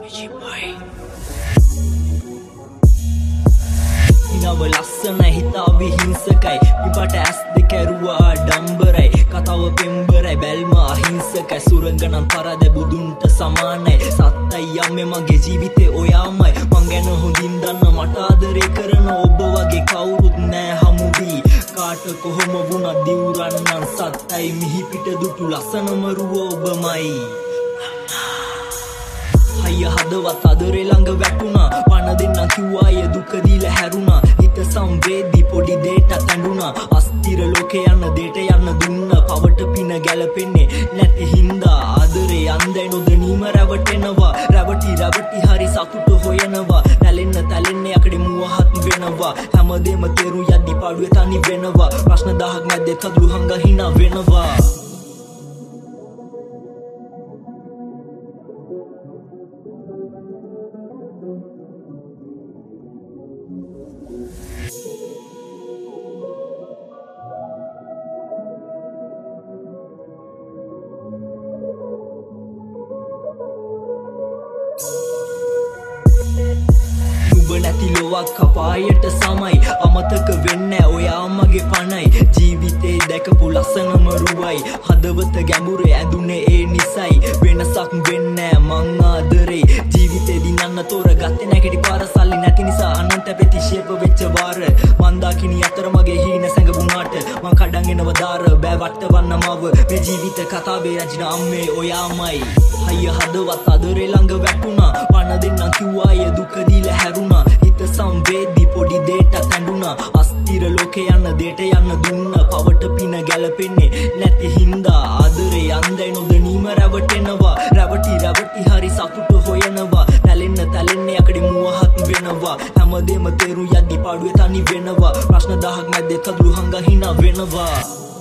නව ලස්සන හිතා විහිංසකයි පිපට ඇස් දෙක ඇරුවා ඩම්බරයි කතාව පෙම්බරයි බැල්ම අහිංසකයි සුරංගනම් පරද බුදුන්ට සමානයි සත්තයි යම්මේ මගේ ජීවිතේ ඔයාමයි මං ගැන හොඳින් දන්න මට ආදරේ කරන ඔබ වගේ කවුරුත් නෑ හමුවී කාට කොහොම වුණත් දිවුරන්නම් සත්තයි මිහි පිට දුටු ලස්සනම රුව ඔබමයි අය හදවත් අදරේ ළඟ වැටුණා පණ දෙන්න කිව්වා ය දුක දීලා හැරුණා හිත සංවේදී පොඩි දෙයට ඇඬුණා අස්තිර ලෝකේ යන දෙයට යන්න දුන්න පවට පින ගැලපෙන්නේ නැති හින්දා ආදරේ අන්දයි නොදැනීම රැවටෙනවා රැවටි හරි සතුට හොයනවා තැලෙන්න යකඩේ මුවහත් වෙනවා හැමදේම තේරු යද්දි පාඩුවේ තනි වෙනවා ප්‍රශ්න 1000ක් මැද්දේ කඳුළු හංග hina වෙනවා නැති ලොවක් කපායට සමයි අමතක වෙන්නේ ඔයා මගේ පණයි ජීවිතේ දැකපු ලස්සනම රුවයි හදවත ගැඹුරේ ඇඳුනේ ඒ නිසයි වෙනසක් වෙන්නේ මං ආදරේ ජීවිතේ දිනන්න තෝරගත්තේ නැකටි පාර සල්ලි නැති නිසා අනන්ත ප්‍රතිශේප වෙච්ච වාර මන් දකින්න අතර මගේ හීන සැඟුණාට මං කඩන් එනව දාර බෑ වටවන්න මව මේ ජීවිත කතාවේ රචන අම්මේ ඔයාමයි අය හදවත් අදරේ ළඟ වැටුණා පණ දෙන්න කිව්වා ය දුක දීලා හැරුණා හිත සංවේදී පොඩි දෙයට ඇඬුණා අස්තිර ලෝකේ යන දෙයට යන්න දුන්න පවට පින ගැලපෙන්නේ නැති හින්දා ආදරේ අන්දයි නොදැනීම රැවටෙනවා රැවටි හරි සතුට හොයනවා තැලෙන්න යකඩේ මුවහත් වෙනවා හැමදේම තේරු යද්දි පාඩුවේ තනි වෙනවා ප්‍රශ්න 1000ක් මැද්දේ කඳුළු හංග hina වෙනවා